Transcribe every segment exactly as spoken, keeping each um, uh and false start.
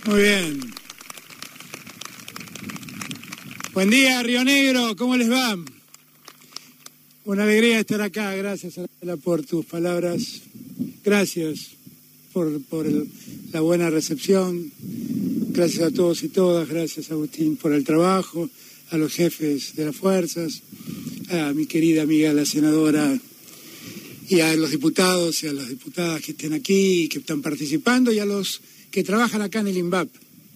Muy bien. Buen día, Río Negro, ¿cómo les va? Una alegría estar acá, gracias Anabela por tus palabras, gracias por, por el, la buena recepción, gracias a todos y todas, gracias Agustín por el trabajo, a los jefes de las fuerzas, a mi querida amiga la senadora y a los diputados y a las diputadas que estén aquí y que están participando y a los que trabajan acá en el INVAP.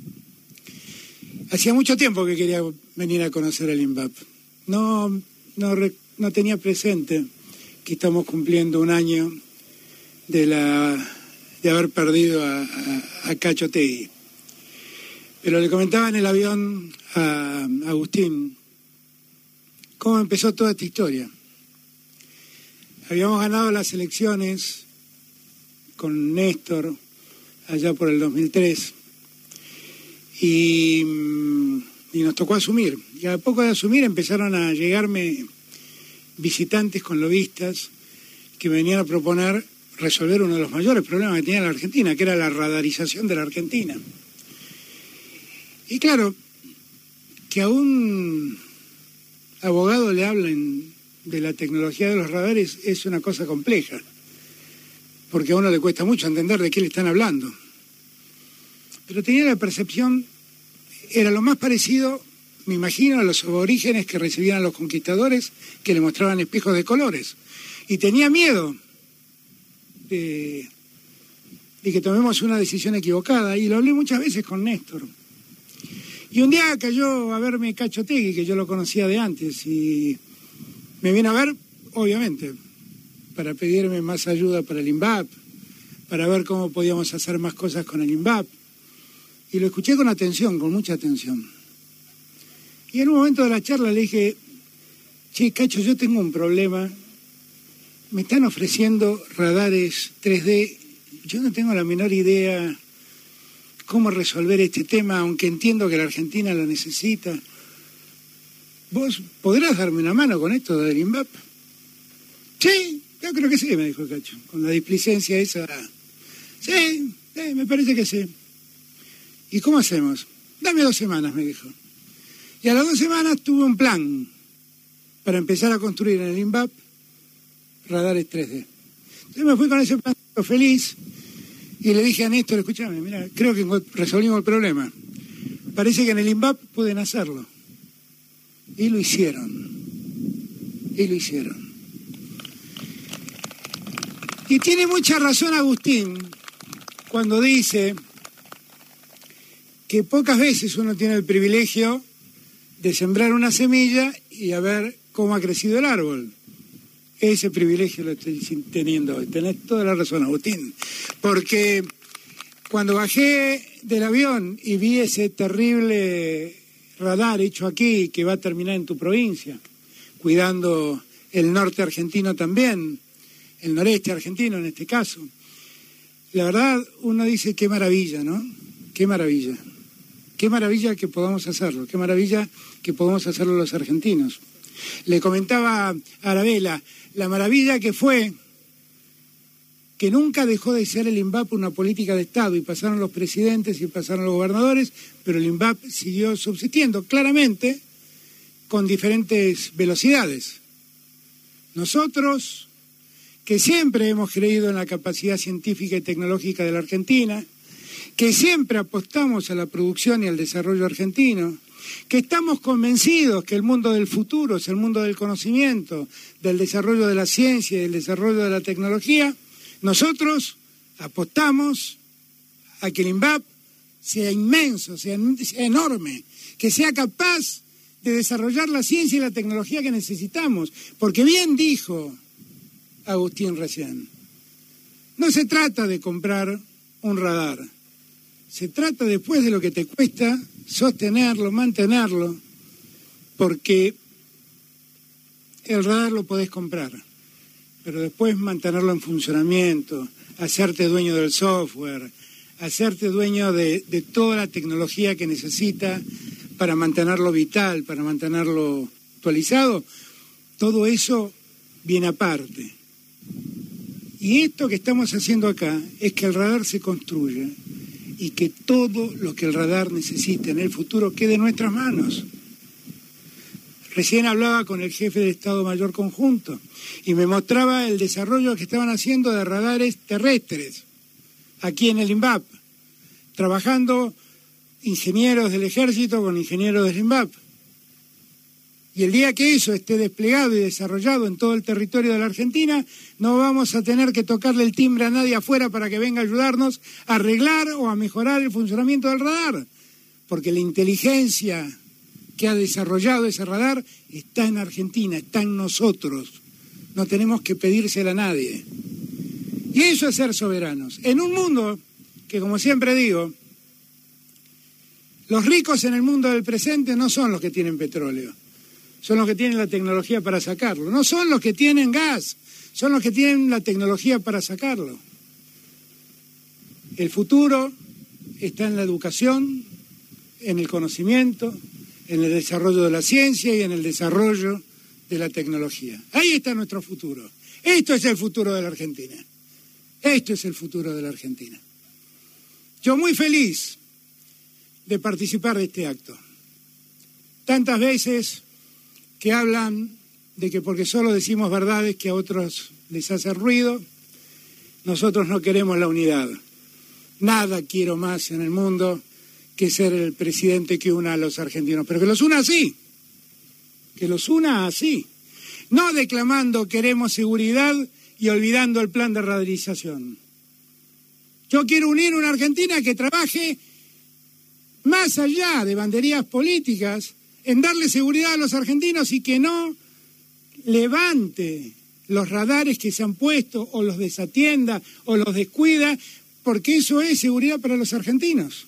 Hacía mucho tiempo que quería venir a conocer el INVAP. No, no, no tenía presente que estamos cumpliendo un año de, la, de haber perdido a, a, a Cacho Tegui. Pero le comentaba en el avión a Agustín cómo empezó toda esta historia. Habíamos ganado las elecciones con Néstor allá por el dos mil tres y, y nos tocó asumir. Y a poco de asumir empezaron a llegarme visitantes con lobistas que venían a proponer resolver uno de los mayores problemas que tenía la Argentina, que era la radarización de la Argentina. Y claro, que a un abogado le hablen de la tecnología de los radares es una cosa compleja, porque a uno le cuesta mucho entender de qué le están hablando. Pero tenía la percepción, era lo más parecido, me imagino, a los aborígenes que recibían a los conquistadores, que le mostraban espejos de colores. Y tenía miedo de, de que tomemos una decisión equivocada, y lo hablé muchas veces con Néstor. Y un día cayó a verme Cacho Tegui, que yo lo conocía de antes, y me vino a ver, obviamente, para pedirme más ayuda para el INVAP, para ver cómo podíamos hacer más cosas con el INVAP. Y lo escuché con atención, con mucha atención. Y en un momento de la charla le dije, che, Cacho, yo tengo un problema. Me están ofreciendo radares tres D. Yo no tengo la menor idea cómo resolver este tema, aunque entiendo que la Argentina lo necesita. ¿Vos podrás darme una mano con esto del INVAP? Sí, yo creo que sí, me dijo Cacho, con la displicencia esa. Sí, sí, me parece que sí. ¿Y cómo hacemos? Dame dos semanas, me dijo. Y a las dos semanas tuve un plan para empezar a construir en el INVAP radares tres D. Entonces me fui con ese plan feliz y le dije a Néstor, escúchame, mira, creo que resolvimos el problema. Parece que en el INVAP pueden hacerlo. Y lo hicieron. Y lo hicieron. Y tiene mucha razón Agustín cuando dice que pocas veces uno tiene el privilegio de sembrar una semilla y a ver cómo ha crecido el árbol. Ese privilegio lo estoy teniendo hoy. Tenés toda la razón, Agustín. Porque cuando bajé del avión y vi ese terrible radar hecho aquí, que va a terminar en tu provincia, cuidando el norte argentino también, el noreste argentino en este caso, la verdad uno dice qué maravilla, ¿no? Qué maravilla. Qué maravilla que podamos hacerlo, qué maravilla que podamos hacerlo los argentinos. Le comentaba a Arabela, la maravilla que fue que nunca dejó de ser el INVAP una política de Estado, y pasaron los presidentes y pasaron los gobernadores, pero el INVAP siguió subsistiendo, claramente, con diferentes velocidades. Nosotros, que siempre hemos creído en la capacidad científica y tecnológica de la Argentina, que siempre apostamos a la producción y al desarrollo argentino, que estamos convencidos que el mundo del futuro es el mundo del conocimiento, del desarrollo de la ciencia y del desarrollo de la tecnología, nosotros apostamos a que el INVAP sea inmenso, sea, sea enorme, que sea capaz de desarrollar la ciencia y la tecnología que necesitamos, porque bien dijo Agustín recién, no se trata de comprar un radar, se trata después de lo que te cuesta sostenerlo, mantenerlo, porque el radar lo podés comprar, pero después mantenerlo en funcionamiento, hacerte dueño del software, hacerte dueño de, de toda la tecnología que necesita para mantenerlo vital, para mantenerlo actualizado, todo eso viene aparte. Y esto que estamos haciendo acá es que el radar se construya y que todo lo que el radar necesite en el futuro quede en nuestras manos. Recién hablaba con el jefe de Estado Mayor Conjunto y me mostraba el desarrollo que estaban haciendo de radares terrestres aquí en el INVAP, trabajando ingenieros del Ejército con ingenieros del INVAP. Y el día que eso esté desplegado y desarrollado en todo el territorio de la Argentina, no vamos a tener que tocarle el timbre a nadie afuera para que venga a ayudarnos a arreglar o a mejorar el funcionamiento del radar, porque la inteligencia que ha desarrollado ese radar está en Argentina, está en nosotros. No tenemos que pedírsela a nadie. Y eso es ser soberanos. En un mundo que, como siempre digo, los ricos en el mundo del presente no son los que tienen petróleo, son los que tienen la tecnología para sacarlo. No son los que tienen gas, son los que tienen la tecnología para sacarlo. El futuro está en la educación, en el conocimiento, en el desarrollo de la ciencia y en el desarrollo de la tecnología. Ahí está nuestro futuro. Esto es el futuro de la Argentina. Esto es el futuro de la Argentina. Yo muy feliz de participar de este acto. Tantas veces que hablan de que porque solo decimos verdades que a otros les hace ruido, nosotros no queremos la unidad. Nada quiero más en el mundo que ser el presidente que una a los argentinos, pero que los una así, que los una así, no declamando queremos seguridad y olvidando el plan de radarización. Yo quiero unir una Argentina que trabaje más allá de banderías políticas en darle seguridad a los argentinos y que no levante los radares que se han puesto o los desatienda o los descuida, porque eso es seguridad para los argentinos.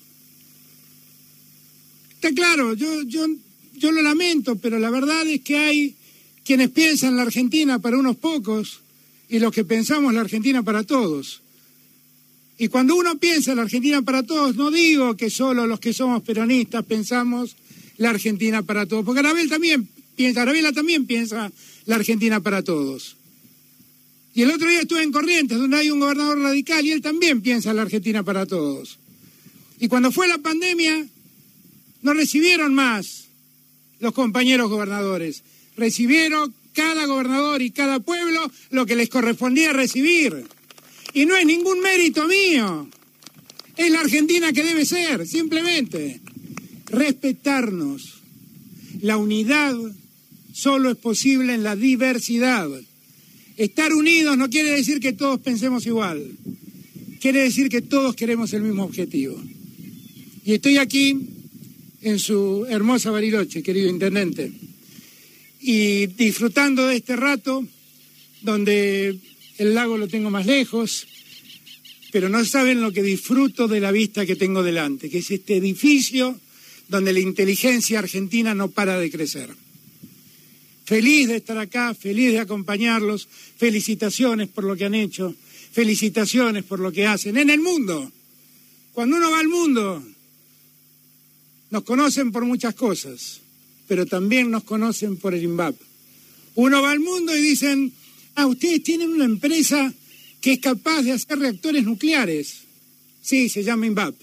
Está claro, yo, yo, yo lo lamento, pero la verdad es que hay quienes piensan la Argentina para unos pocos y los que pensamos la Argentina para todos. Y cuando uno piensa la Argentina para todos, no digo que solo los que somos peronistas pensamos la Argentina para todos, porque Arabel también piensa, Arabela también piensa la Argentina para todos. Y el otro día estuve en Corrientes, donde hay un gobernador radical, y él también piensa la Argentina para todos. Y cuando fue la pandemia, no recibieron más los compañeros gobernadores, recibieron cada gobernador y cada pueblo lo que les correspondía recibir. Y no es ningún mérito mío, es la Argentina que debe ser, simplemente. Respetarnos. La unidad solo es posible en la diversidad. Estar unidos no quiere decir que todos pensemos igual, quiere decir que todos queremos el mismo objetivo. Y estoy aquí en su hermosa Bariloche, querido intendente, y disfrutando de este rato donde el lago lo tengo más lejos, pero no saben lo que disfruto de la vista que tengo delante, que es este edificio donde la inteligencia argentina no para de crecer. Feliz de estar acá, feliz de acompañarlos, felicitaciones por lo que han hecho, felicitaciones por lo que hacen en el mundo. Cuando uno va al mundo, nos conocen por muchas cosas, pero también nos conocen por el INVAP. Uno va al mundo y dicen, ah, ustedes tienen una empresa que es capaz de hacer reactores nucleares. Sí, se llama INVAP.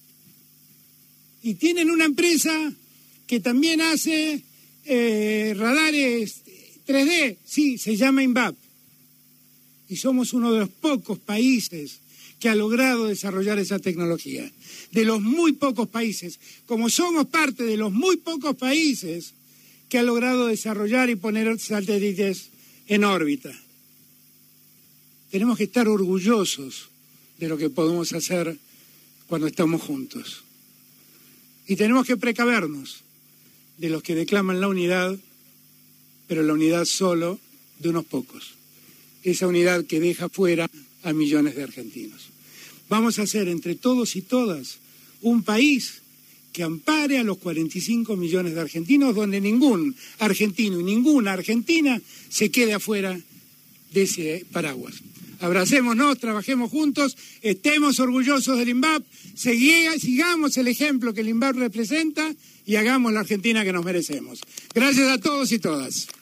Y tienen una empresa que también hace eh, radares tres D. Sí, se llama INVAP. Y somos uno de los pocos países que ha logrado desarrollar esa tecnología. De los muy pocos países, como somos parte de los muy pocos países que ha logrado desarrollar y poner satélites en órbita. Tenemos que estar orgullosos de lo que podemos hacer cuando estamos juntos. Y tenemos que precavernos de los que declaman la unidad, pero la unidad solo de unos pocos. Esa unidad que deja fuera a millones de argentinos. Vamos a hacer entre todos y todas un país que ampare a los cuarenta y cinco millones de argentinos, donde ningún argentino y ninguna argentina se quede afuera de ese paraguas. Abracémonos, trabajemos juntos, estemos orgullosos del INVAP, sigamos el ejemplo que el INVAP representa y hagamos la Argentina que nos merecemos. Gracias a todos y todas.